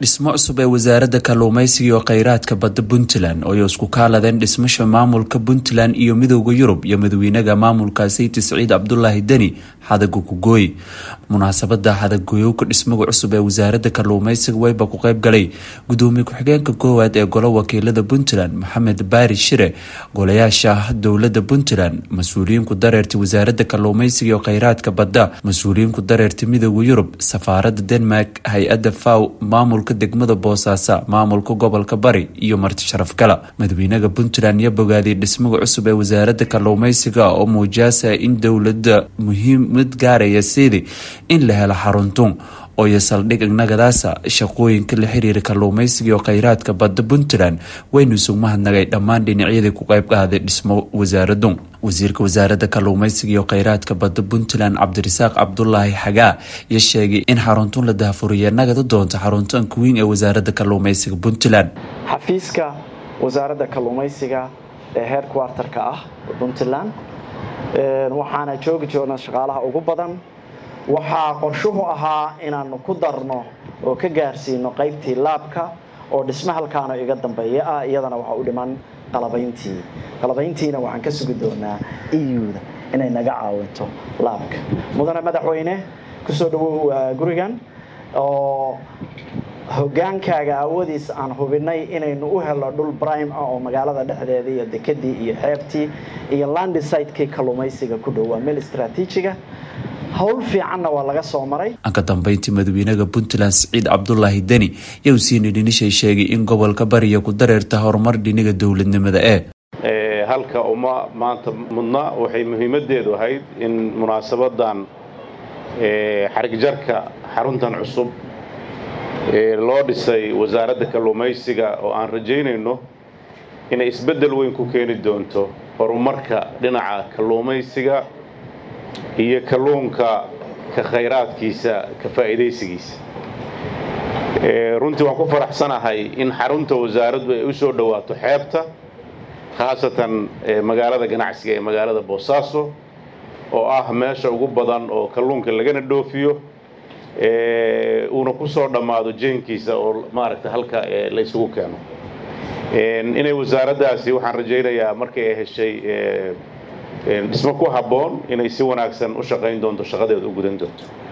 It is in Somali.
dhismo cusub ee wasaaradda kalluumaysiga iyo kheyraadka badda Puntland oo ay isku kaaladeen dhismaha maamulka Puntland iyo midowga Yurub iyo madaxweynaha maamulkaasi Saciid Cabdullaahi Deni xadagu ku gooy munaasabada xadagooyowka dhismaha cusub ee wasaaradda kalluumaysiga wayba ku qayb galay gudoomiye ku-xigeenka koowaad ee golaha wakiilada Puntland Maxamed Baari Shire golayaasha dowladda Puntland mas'uuliyiin ku dareertay wasaaradda kalluumaysiga iyo kheyraadka badda mas'uuliyiin ku dareertay midowga Yurub safaaradda Denmark hay'adda FAO maamulka degmada Boosaaso maamulka gobolka Bari iyo marti sharaf kala madaxweynaha Puntland iyo bogaadii dhismaha cusub ee wasaaradda kalluumaysiga oo muujinaysa in dowladda muhiimad gaaraya sidii in la helo xaruntan oo ay saldhig nagadaasa shaqooyinka la xiriira kalluumaysiga iyo kheyraadka badda Puntland waynu soo mahadnaqay dhammaan dhinacyada ku qayb qaaday dhismo wasaaraddan wasiirka wasaaradda kalluumaysiga iyo kheyraadka badda Puntland Cabdirasaaq Cabdullaahi Xagaa ayaa sheegay in xaruntan la daafuriyo nagada doonto xaruntan weyn ee wasaaradda kalluumaysiga Puntland xafiiska wasaaradda kalluumaysiga ee headquarter-ka ah Puntland waxaana joogjoona shaqaalaha ugu badan waxaa qorshuhu ahaa inaanu ku darno oo ka gaarsiino qaybtii laabka oo dhismaha halkaana iga dambeeya ah iyadana waxa u dhiman qalabayntiina waxaan ka sugi doonaa EU-da inay naga caawinto laabka mudane madaxweyne ku soo dhawow gurigan oo hogaankaaga awoodiis aan hubinay inaynu u helo dhul prime ah oo magaalada dhexdeeda iyo dekadii iyo xeebtii iyo landslide-kii kalluumaysiga ku dhow waa meel istaraatiijiga hawl fiicanna waa laga soo maray ka dambeyntii madaxweynaha Puntland Saciid Cabdullaahi Deni yaa siinidhinishay sheegay in gobolka Bari ku dareerta horumar dhinaca dawladnimada halka maanta mudna waxay muhiimadeedu ahayd in munaasabadan xarig jarka xaruntan cusub loo dhisay wasaaradda kalluumaysiga oo aan rajaynayno inay isbedel weyn ku keeni doonto horumarka dhinaca kalluumaysiga iyo kalluunka ka kheyraadkiisa ka faa'iideysigiisa runtii waan ku faraxsanahay in xarunta wasaaraddu ay u soo dhawaato xeebta khaasatan magaalada ganacsiga ee magaalada Boosaaso oo ah meesha ugu badan oo kalluunka lagana dhoofiyo uuna ku soo dhamaado jeenkiisa oo maaragtay halka la isugu keeno inay wasaaraddaasi waxaan rajaynayaa markay ay heshay dhismo ku habboon inay si wanaagsan u shaqayn doonto shaqadeeda u gudan doonto